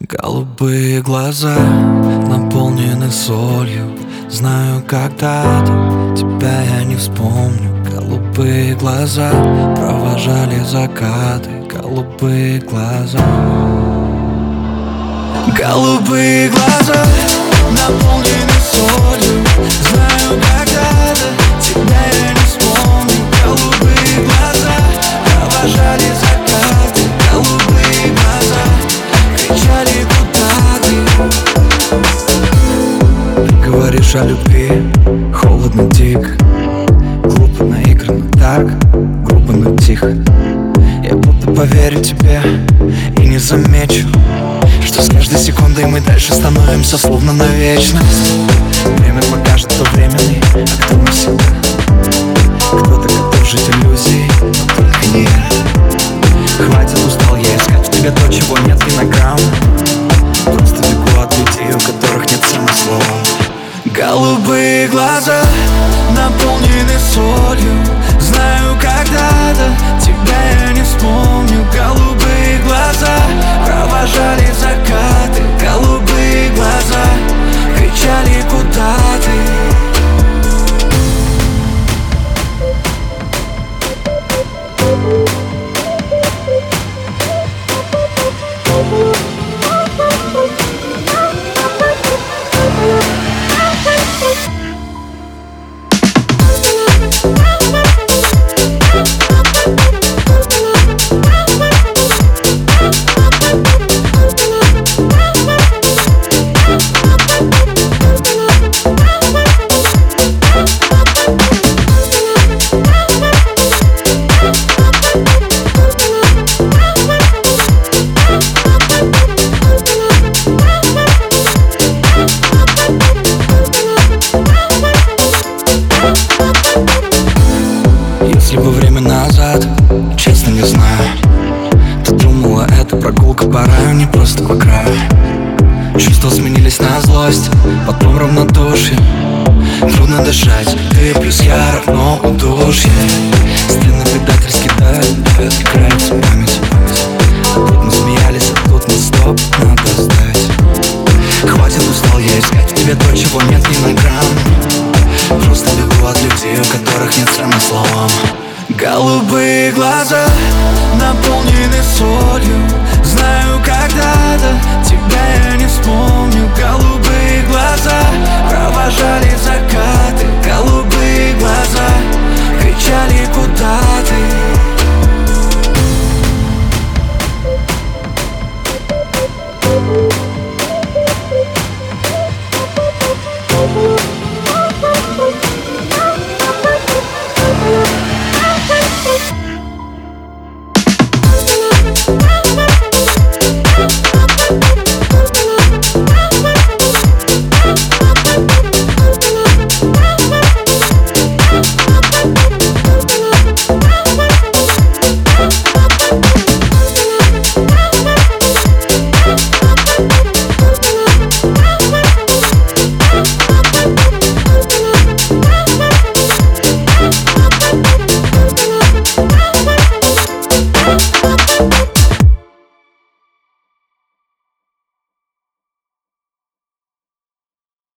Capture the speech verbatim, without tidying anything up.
Голубые глаза наполнены солью. Знаю, когда-то тебя я не вспомню. Голубые глаза провожали закаты. Голубые глаза. Голубые глаза наполнены солью. Знаю, когда-то тебя я не вспомню. Голубые глаза провожали закаты. Голубые глаза кричали, куда ты? Ты говоришь о любви, холодно, дико, глупо, наигранно, так грубо, но тихо. Я будто поверю тебе и не замечу, что с каждой секундой мы дальше становимся словно на вечность. Время покажет, кто временный, а кто навсегда. Кто-то готов жить иллюзией, но только не я. Хватит, устал я искать в тебе то, чего нет ни на грамм. Просто бегу от людей, у которых нет смысла. Голубые глаза наполнены солью. Знаю, когда-то тебя я не вспомню. Голубые глаза провожали закаты. Голубые глаза кричали, куда ты? Если бы время назад, честно не знаю, ты думала, это прогулка по раю, не просто по краю. Чувства сменились на злость, потом равнодушие. Трудно дышать, ты плюс я равно удушье. Стены предательски давят, давят, играется память. А тут мы смеялись, а тут мы стоп, надо сдать. Хватит, устал я искать в тебе то, чего нет ни на грамм. Просто бегу от людей, у которых нет смысла. Голубые глаза наполнены солью. Знаю, когда-то тебя я не вспомню. Голубые глаза провожали закаты. Голубые глаза кричали, куда ты?